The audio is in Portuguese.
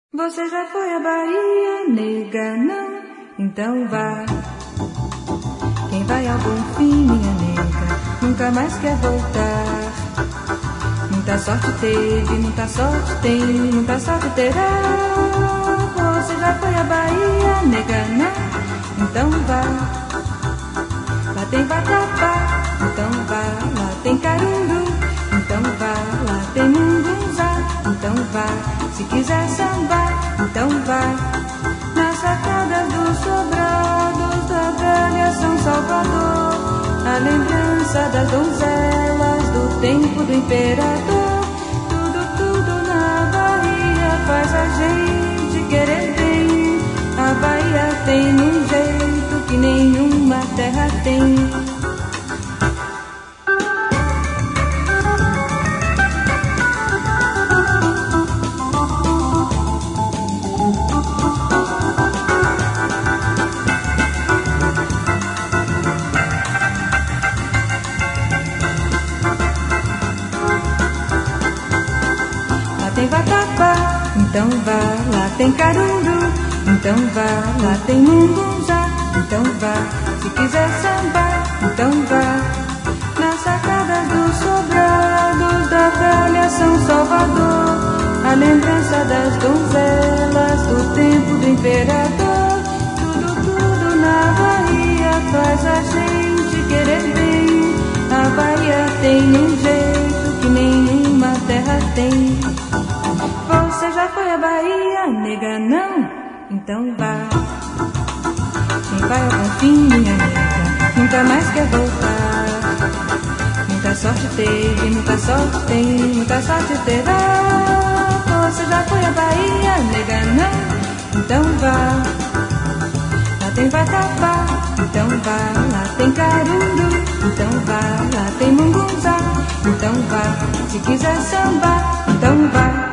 Você já foi à Bahia, nega, não? Então vá. Quem vai ao Bonfim, minha nega, nunca mais quer voltar. Muita sorte teve, muita sorte tem, muita sorte terá. Você já foi à Bahia, nega, não? Então vá. Lá tem vatapá, então vá. Lá tem caruru, então vá. Lá tem mungunzá, então vá. Se quiser sambar, então vai. Nas sacadas dos sobrados da velha São Salvador, a lembrança das donzelas do tempo do imperador. Tudo na Bahia faz a gente querer bem. A Bahia tem um jeito que nenhuma terra tem. Tem vatapá, então vá. Lá tem caruru, então vá. Lá tem mungunzá, então vá. Se quiser sambar, então vá. Nas sacadas dos sobrados da velha São Salvador, a lembrança das donzelas do tempo do imperador. Tudo na Bahia faz a gente querer bem. A Bahia tem um jeito que nenhuma terra tem. Você já foi à Bahia, nega, não? Então vá. Quem vai ao Bonfim, minha nega, nunca mais quer voltar. Muita sorte teve, muita sorte tem, muita sorte terá. Você já foi à Bahia, nega, não? Então vá. Lá tem vatapá, então vá. Lá tem caruru, então vá. Lá tem mungunzá, então vá. Se quiser sambar, então vá.